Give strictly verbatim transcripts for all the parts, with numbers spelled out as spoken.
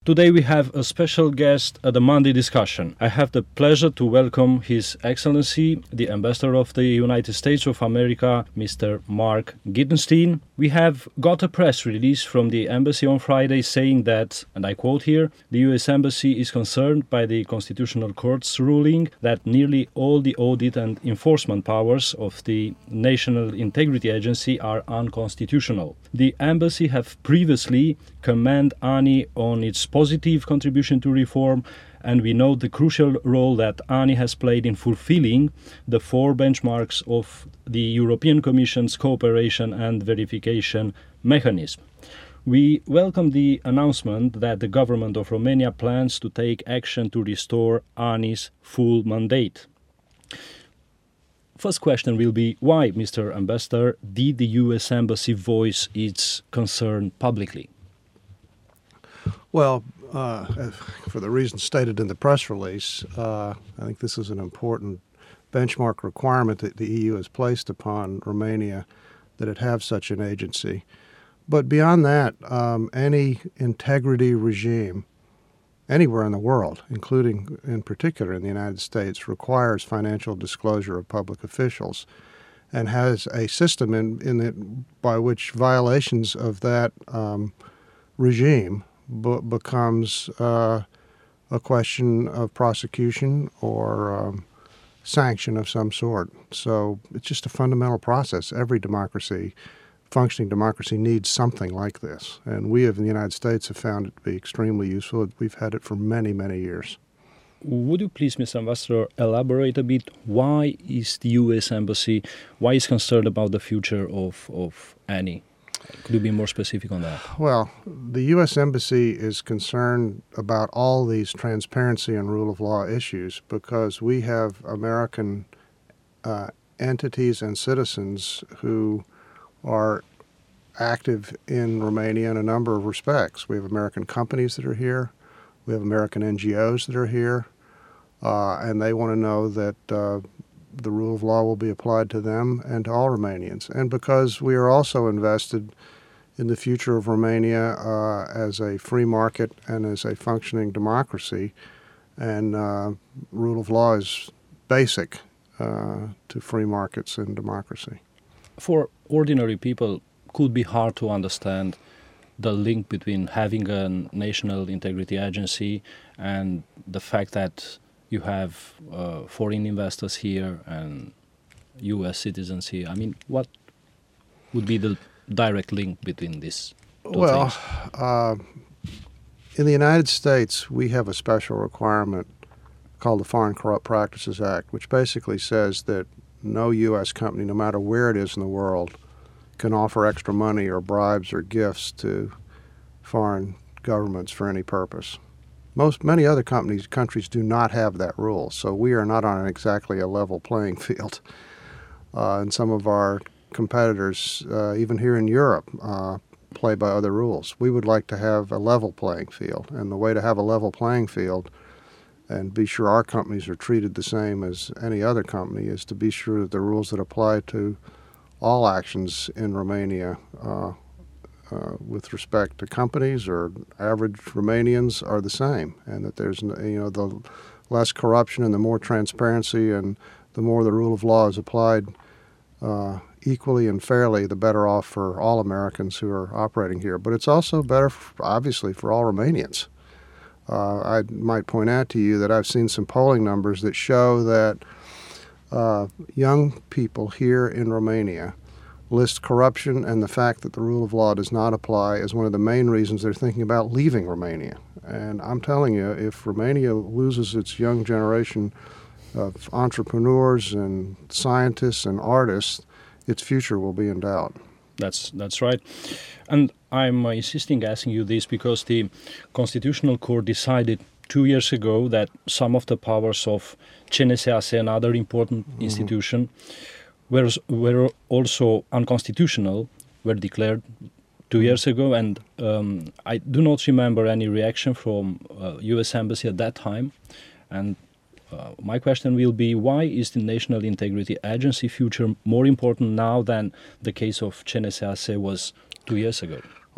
Today we have a special guest at the Monday discussion. I have the pleasure to welcome His Excellency, the Ambassador of the United States of America, Mister Mark Gitenstein. We have got a press release from the embassy on Friday saying that, and I quote here, the U S Embassy is concerned by the Constitutional Court's ruling that nearly all the audit and enforcement powers of the National Integrity Agency are unconstitutional. The embassy have previously commended A N I on its positive contribution to reform, and we note the crucial role that A N I has played in fulfilling the four benchmarks of the European Commission's cooperation and verification mechanism. We welcome the announcement that the government of Romania plans to take action to restore A N I's full mandate. First question will be, why, Mister Ambassador, did the U S Embassy voice its concern publicly? Well, uh, for the reasons stated in the press release, uh, I think this is an important benchmark requirement that the E U has placed upon Romania, that it have such an agency. But beyond that, um, any integrity regime anywhere in the world, including in particular in the United States, requires financial disclosure of public officials and has a system in, in it by which violations of that um, regime b- becomes uh, a question of prosecution or um, sanction of some sort. So it's just a fundamental process. Every democracy, functioning democracy, needs something like this. And we in the United States have found it to be extremely useful. We've had it for many, many years. Would you please, Mister Ambassador, elaborate a bit? Why is the U S Embassy, why is concerned about the future of, of A N I? Could you be more specific on that? Well, the U S Embassy is concerned about all these transparency and rule of law issues because we have American uh, entities and citizens who are active in Romania in a number of respects. We have American companies that are here. We have American N G Os that are here. Uh, and they want to know that uh, the rule of law will be applied to them and to all Romanians. And because we are also invested in the future of Romania uh, as a free market and as a functioning democracy, and uh, rule of law is basic uh, to free markets and democracy. For ordinary people, could be hard to understand the link between having a national integrity agency and the fact that you have uh, foreign investors here and U S citizens here. I mean, what would be the direct link between these two well, things? Uh, in the United States, we have a special requirement called the Foreign Corrupt Practices Act, which basically says that no U S company, no matter where it is in the world, can offer extra money or bribes or gifts to foreign governments for any purpose. Most, many other companies, countries do not have that rule, so we are not on exactly a level playing field. Uh, and some of our competitors, uh, even here in Europe, uh, play by other rules. We would like to have a level playing field, and the way to have a level playing field and be sure our companies are treated the same as any other company is to be sure that the rules that apply to all actions in Romania uh, uh, with respect to companies or average Romanians are the same, and that there's, you know, the less corruption and the more transparency and the more the rule of law is applied uh, equally and fairly, the better off for all Americans who are operating here. But it's also better, for, obviously, for all Romanians. Uh, I might point out to you that I've seen some polling numbers that show that uh, young people here in Romania list corruption and the fact that the rule of law does not apply as one of the main reasons they're thinking about leaving Romania. And I'm telling you, if Romania loses its young generation of entrepreneurs and scientists and artists, its future will be in doubt. That's that's right. And I'm uh, insisting asking you this because the Constitutional Court decided two years ago that some of the powers of C N S A S, another important mm-hmm. institution, were, were also unconstitutional, were declared two years ago. And um, I do not remember any reaction from uh, U S Embassy at that time. And Uh, my question will be, why is the National Integrity Agency future more important now than the case of C N S A S was two years ago?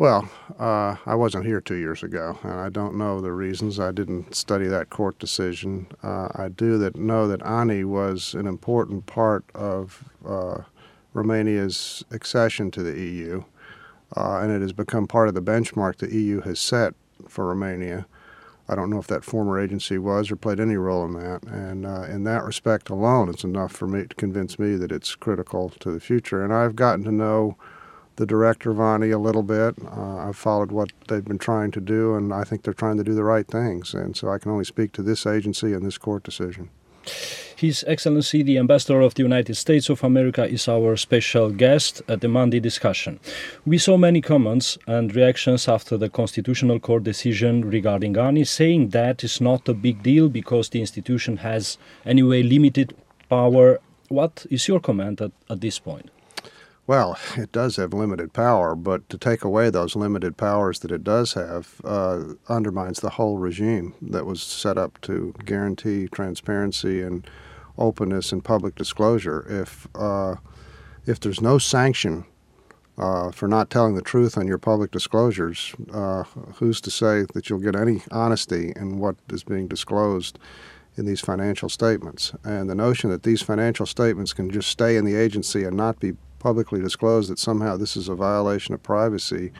Well, uh, I wasn't here two years ago, and I don't know the reasons. I didn't study that court decision. Uh, I do that know that A N I was an important part of uh, Romania's accession to the E U, uh, and it has become part of the benchmark the E U has set for Romania. I don't know if that former agency was or played any role in that, and uh, in that respect alone, it's enough for me to convince me that it's critical to the future. And I've gotten to know the director of A N I a little bit. Uh, I've followed what they've been trying to do, and I think they're trying to do the right things. And so I can only speak to this agency and this court decision. His Excellency, the Ambassador of the United States of America, is our special guest at the Monday discussion. We saw many comments and reactions after the Constitutional Court decision regarding A N I, saying that it's not a big deal because the institution has anyway limited power. What is your comment at, at this point? Well, it does have limited power, but to take away those limited powers that it does have uh, undermines the whole regime that was set up to guarantee transparency and openness and public disclosure. If uh, if there's no sanction uh, for not telling the truth on your public disclosures, uh, who's to say that you'll get any honesty in what is being disclosed in these financial statements? And the notion that these financial statements can just stay in the agency and not be publicly disclosed, that somehow this is a violation of privacy,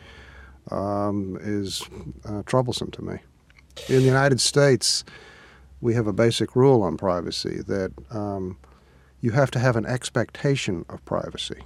um, is uh, troublesome to me. In the United States, we have a basic rule on privacy that um, you have to have an expectation of privacy.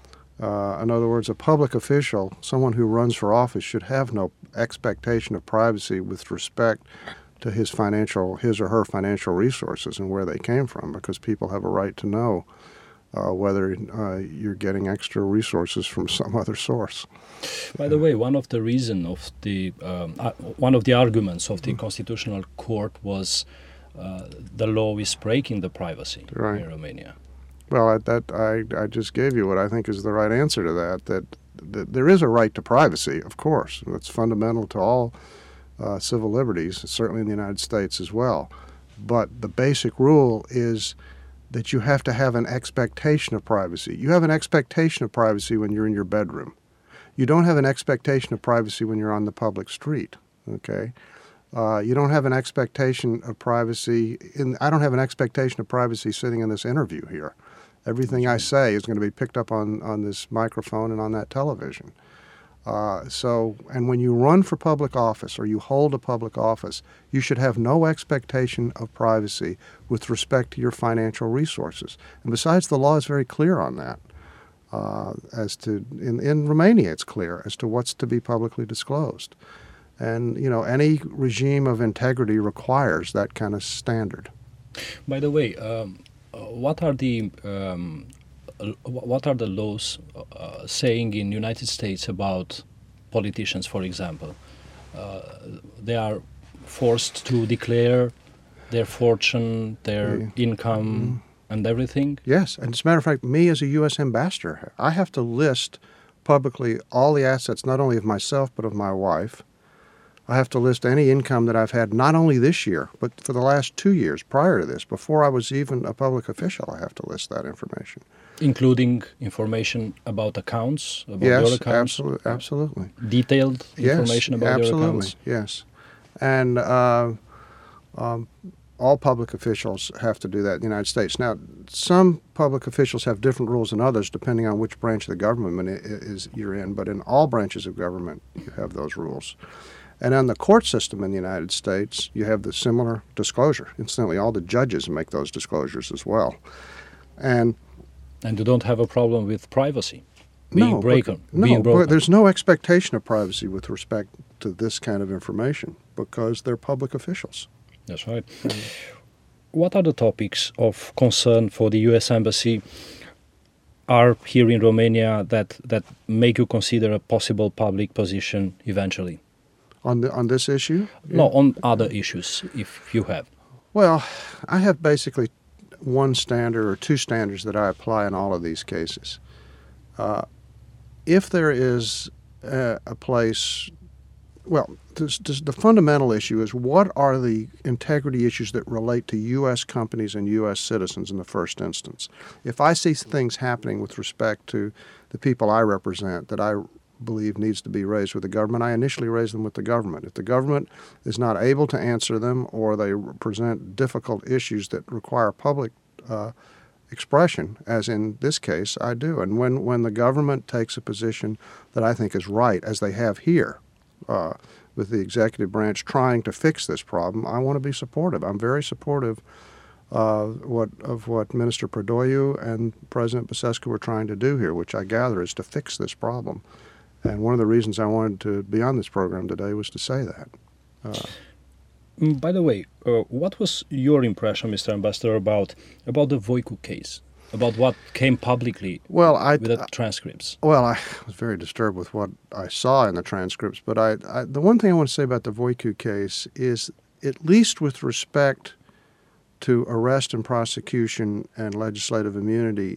Uh, in other words, a public official, someone who runs for office, should have no expectation of privacy with respect to his financial, his or her financial resources and where they came from, because people have a right to know Uh, whether uh, you're getting extra resources from some other source. By the way, one of the reason of the um, uh, one of the arguments of the mm. Constitutional Court was uh, the law is breaking the privacy right. in Romania. Well, I, that I I just gave you what I think is the right answer to that. That, that there is a right to privacy, of course. That's fundamental to all uh, civil liberties, certainly in the United States as well. But the basic rule is that you have to have an expectation of privacy. You have an expectation of privacy when you're in your bedroom. You don't have an expectation of privacy when you're on the public street, okay? Uh, you don't have an expectation of privacy, in, I don't have an expectation of privacy sitting in this interview here. Everything I say is going to be picked up on, on this microphone and on that television. Uh, so, and when you run for public office or you hold a public office, you should have no expectation of privacy with respect to your financial resources. And besides, the law is very clear on that. Uh, as to, in, in Romania, it's clear as to what's to be publicly disclosed. And, you know, any regime of integrity requires that kind of standard. By the way, um, what are the... Um What are the laws uh, saying in United States about politicians, for example? Uh, they are forced to declare their fortune, their yeah. income, mm. and everything? Yes, and as a matter of fact, me as a U S ambassador, I have to list publicly all the assets, not only of myself, but of my wife. I have to list any income that I've had, not only this year, but for the last two years prior to this. Before I was even a public official, I have to list that information. Including information about accounts, about yes, your accounts? Absolutely, absolutely. Detailed information yes, about absolutely, your accounts? Yes, and uh, um, all public officials have to do that in the United States. Now, some public officials have different rules than others depending on which branch of the government is you're in, but in all branches of government you have those rules. And on the court system in the United States, you have the similar disclosure. Incidentally, all the judges make those disclosures as well. And And you don't have a problem with privacy being no, broken? But, no, being broken. But there's no expectation of privacy with respect to this kind of information because they're public officials. That's right. Mm. What are the topics of concern for the U S Embassy are here in Romania that, that make you consider a possible public position eventually? On the, on this issue? No, yeah. On other issues, if you have. Well, I have basically one standard or two standards that I apply in all of these cases. Uh, if there is a, a place, well, this, this, the fundamental issue is what are the integrity issues that relate to U S companies and U S citizens in the first instance. If I see things happening with respect to the people I represent that I believe needs to be raised with the government, I initially raise them with the government. If the government is not able to answer them or they present difficult issues that require public uh, expression, as in this case, I do. And when, when the government takes a position that I think is right, as they have here, uh, with the executive branch trying to fix this problem, I want to be supportive. I'm very supportive uh, what, of what Minister Predoiu and President Basescu were trying to do here, which I gather is to fix this problem. And one of the reasons I wanted to be on this program today was to say that. Uh, By the way, uh, what was your impression, Mister Ambassador, about about the Voicu case, about what came publicly well, I, with the transcripts? Well, I was very disturbed with what I saw in the transcripts, but I, I, the one thing I want to say about the Voicu case is, at least with respect to arrest and prosecution and legislative immunity,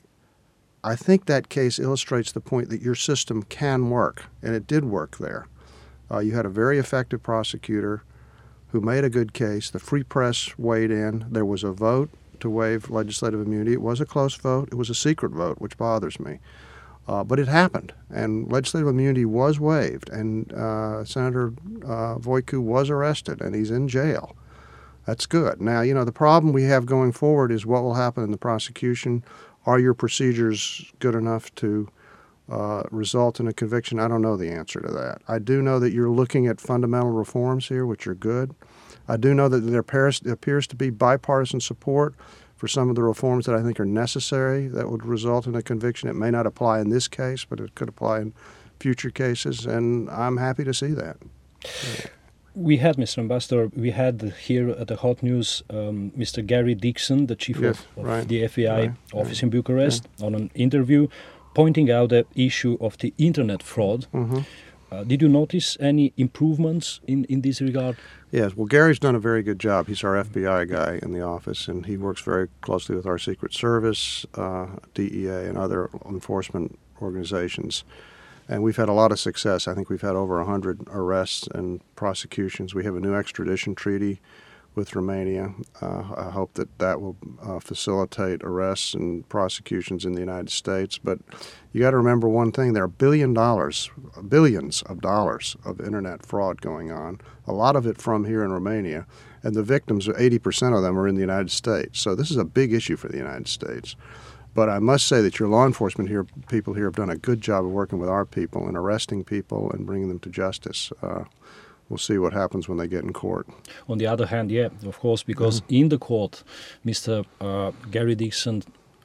I think that case illustrates the point that your system can work, and it did work there. Uh, you had a very effective prosecutor who made a good case. The free press weighed in. There was a vote to waive legislative immunity. It was a close vote. It was a secret vote, which bothers me. Uh, but it happened, and legislative immunity was waived, and uh, Senator uh, Voicu was arrested, and he's in jail. That's good. Now, you know, the problem we have going forward is what will happen in the prosecution. Are your procedures good enough to uh, result in a conviction? I don't know the answer to that. I do know that you're looking at fundamental reforms here, which are good. I do know that there appears, appears to be bipartisan support for some of the reforms that I think are necessary that would result in a conviction. It may not apply in this case, but it could apply in future cases, and I'm happy to see that. Yeah. We had, Mister Ambassador, we had here at the Hot News um, Mister Gary Dixon, the chief yes, of, of right, the F B I right, office right, in Bucharest, yeah. on an interview, pointing out the issue of the internet fraud. Mm-hmm. Uh, did you notice any improvements in, in this regard? Yes, well, Gary's done a very good job. He's our F B I guy in the office, and he works very closely with our Secret Service, uh, D E A, and other enforcement organizations. And we've had a lot of success. I think we've had over one hundred arrests and prosecutions. We have a new extradition treaty with Romania. Uh, I hope that that will uh, facilitate arrests and prosecutions in the United States. But you got to remember one thing: there are billion dollars, billions of dollars of internet fraud going on. A lot of it from here in Romania, and the victims, eighty percent of them, are in the United States. So this is a big issue for the United States. But I must say that your law enforcement here, people here, have done a good job of working with our people and arresting people and bringing them to justice. Uh, we'll see what happens when they get in court. On the other hand, yeah, of course, because mm-hmm. in the court, Mister Uh, Gary Dixon,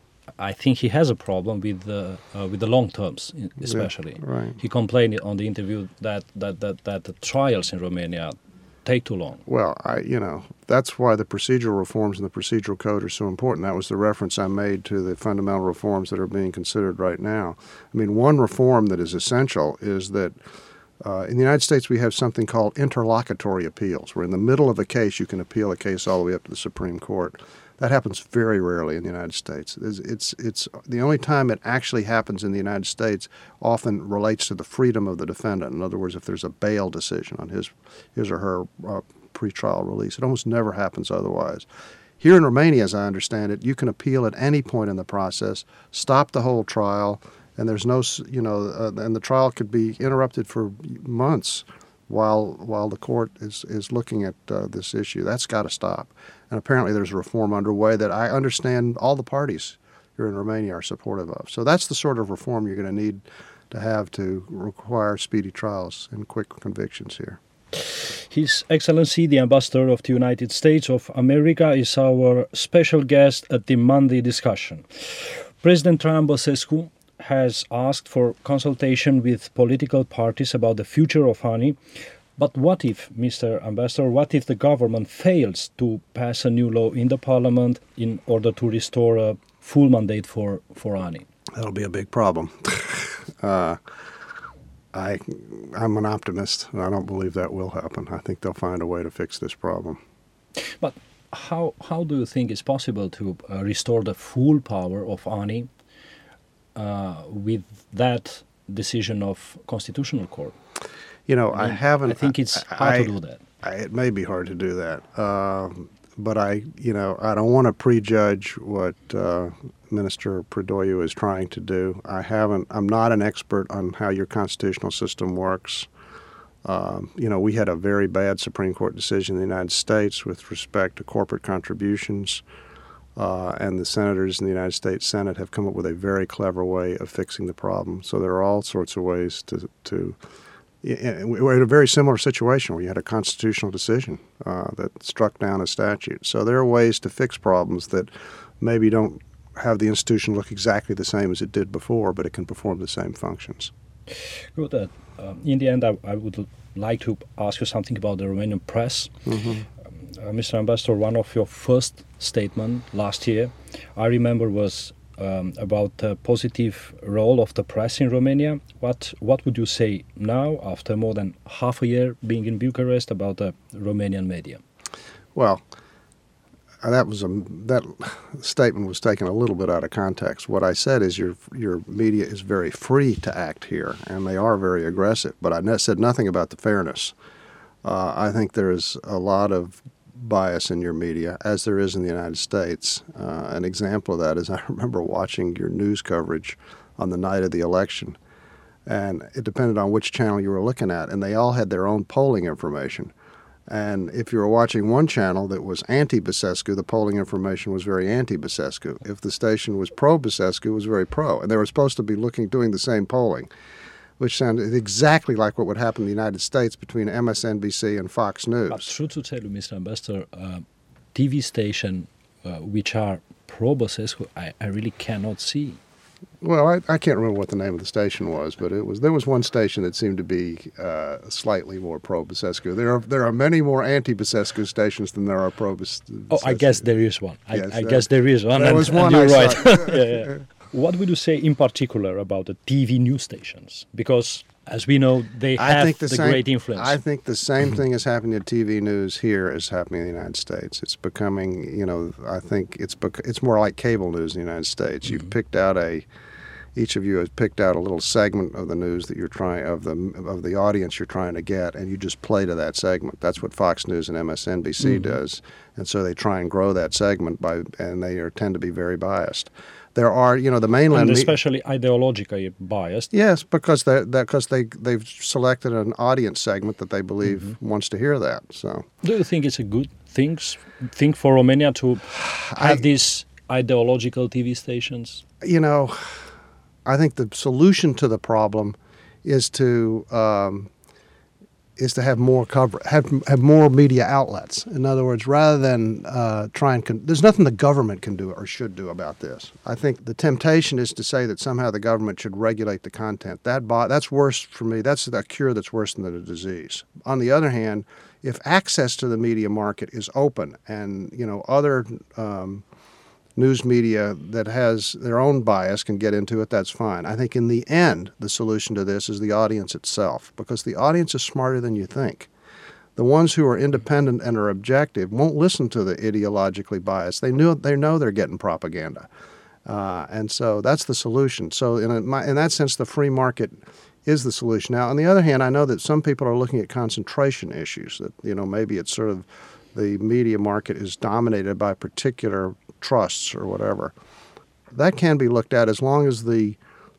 I think he has a problem with the uh, with the long terms, especially. Yeah, right. He complained on the interview that that that that the trials in Romania take too long. Well, I, you know, that's why the procedural reforms in the procedural code are so important. That was the reference I made to the fundamental reforms that are being considered right now. I mean, one reform that is essential is that uh, in the United States we have something called interlocutory appeals, where in the middle of a case you can appeal a case all the way up to the Supreme Court. That happens very rarely in the United States. It's, it's, it's the only time it actually happens in the United States often relates to the freedom of the defendant. In other words, if there's a bail decision on his, his or her uh, pretrial release. It almost never happens otherwise. Here in Romania, as I understand it, you can appeal at any point in the process, stop the whole trial, and there's no, you know, uh, and the trial could be interrupted for months while while the court is, is looking at uh, this issue. That's got to stop. And apparently there's a reform underway that I understand all the parties here in Romania are supportive of. So that's the sort of reform you're going to need to have to require speedy trials and quick convictions here. His Excellency, the Ambassador of the United States of America, is our special guest at the Monday discussion. President Traian Băsescu has asked for consultation with political parties about the future of A N I. But what if, Mister Ambassador, what if the government fails to pass a new law in the parliament in order to restore a full mandate for, for A N I? That'll be a big problem. uh, I, I'm an optimist, and I don't believe that will happen. I think they'll find a way to fix this problem. But how, how do you think it's possible to uh, restore the full power of A N I uh, with that decision of Constitutional Court? You know, I, I haven't... I think it's I, hard I, to do that. I, it may be hard to do that. Uh, but I, you know, I don't want to prejudge what uh, Minister Predoyu is trying to do. I haven't. I'm not an expert on how your constitutional system works. Um, you know, we had a very bad Supreme Court decision in the United States with respect to corporate contributions, uh, and the senators in the United States Senate have come up with a very clever way of fixing the problem. So there are all sorts of ways to to. We're in a very similar situation where you had a constitutional decision uh, that struck down a statute. So there are ways to fix problems that maybe don't have the institution look exactly the same as it did before, but it can perform the same functions. Good. Uh, um, in the end, I, I would like to ask you something about the Romanian press. Mm-hmm. um, uh, Mister Ambassador, one of your first statements last year, I remember, was Um, about the positive role of the press in Romania. What what would you say now, after more than half a year being in Bucharest, about the Romanian media? Well, that was a that statement was taken a little bit out of context. What I said is your your media is very free to act here, and they are very aggressive. But I said nothing about the fairness. Uh, I think there is a lot of bias in your media, as there is in the United States. Uh, an example of that is I remember watching your news coverage on the night of the election, and it depended on which channel you were looking at, and they all had their own polling information. And if you were watching one channel that was anti-Basescu, the polling information was very anti-Basescu. If the station was pro-Basescu, it was very pro. And they were supposed to be looking, doing the same polling, which sounded exactly like what would happen in the United States between M S N B C and Fox News. But true to tell you, Mister Ambassador, uh, T V stations uh, which are pro-Basescu, I, I really cannot see. Well, I, I can't remember what the name of the station was, but it was there was one station that seemed to be uh, slightly more pro-Basescu. There are there are many more anti-Basescu stations than there are pro-Basescu. Oh, I guess there is one. I, yes, I there, guess there is one. There and, was and one. You're I right. yeah, yeah. What would you say in particular about the T V news stations? Because, as we know, they have I think the, the same, great influence. I think the same thing is happening to T V news here is happening in the United States. It's becoming, you know, I think it's bec- it's more like cable news in the United States. Mm-hmm. You've picked out a, each of you has picked out a little segment of the news that you're trying, of the of the audience you're trying to get, and you just play to that segment. That's what Fox News and M S N B C mm-hmm. does. And so they try and grow that segment by, and they are, tend to be very biased. There are, you know, the mainland, and especially me- ideologically biased. Yes, because they because they they've selected an audience segment that they believe mm-hmm. wants to hear that. So, do you think it's a good thing thing for Romania to have I, these ideological T V stations? You know, I think the solution to the problem is to um, is to have more cover, have have more media outlets. In other words, rather than uh, try and con- there's nothing the government can do or should do about this. I think the temptation is to say that somehow the government should regulate the content. That bo- that's worse for me. That's a cure that's worse than the disease. On the other hand, if access to the media market is open, and you know other um, news media that has their own bias can get into it, that's fine. I think in the end, the solution to this is the audience itself, because the audience is smarter than you think. The ones who are independent and are objective won't listen to the ideologically biased. They know they know they're getting propaganda, uh, and so that's the solution. So in, a, my, in that sense, the free market is the solution. Now, on the other hand, I know that some people are looking at concentration issues. That you know maybe it's sort of the media market is dominated by particular trusts or whatever. That can be looked at as long as the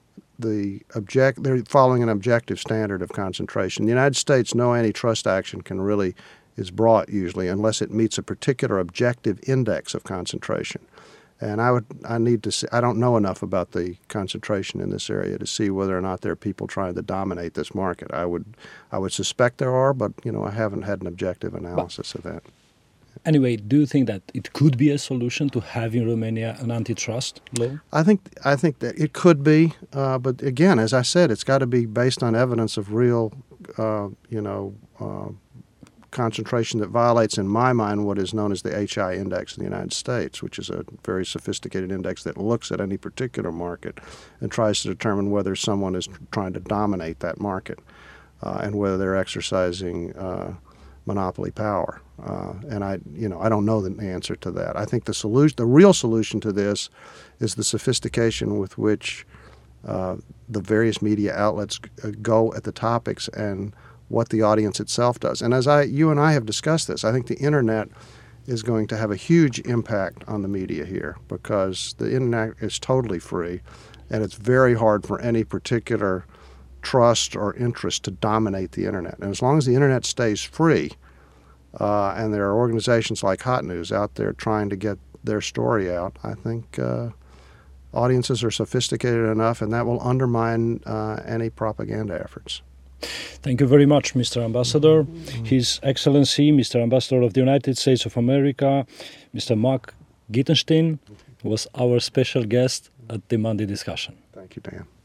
the object they're following an objective standard of concentration. In the United States, no antitrust action can really is brought usually unless it meets a particular objective index of concentration. And I would I need to see, I don't know enough about the concentration in this area to see whether or not there are people trying to dominate this market. I would I would suspect there are, but you know I haven't had an objective analysis but, of that. Anyway, do you think that it could be a solution to have in Romania an antitrust law? I think I think that it could be, uh, but again, as I said, it's got to be based on evidence of real, uh, you know, uh, concentration that violates, in my mind, what is known as the H I index in the United States, which is a very sophisticated index that looks at any particular market and tries to determine whether someone is trying to dominate that market uh, and whether they're exercising uh, monopoly power. Uh, and I, you know, I don't know the answer to that. I think the solution, the real solution to this, is the sophistication with which uh, the various media outlets go at the topics and what the audience itself does. And as I, you and I have discussed this, I think the internet is going to have a huge impact on the media here, because the internet is totally free, and it's very hard for any particular trust or interest to dominate the internet. And as long as the internet stays free, uh, and there are organizations like Hot News out there trying to get their story out, I think uh, audiences are sophisticated enough, and that will undermine uh, any propaganda efforts. Thank you very much, Mister Ambassador. Mm-hmm. His Excellency, Mister Ambassador of the United States of America, Mister Mark Gittenstein, was our special guest at the Monday discussion. Thank you, Dan.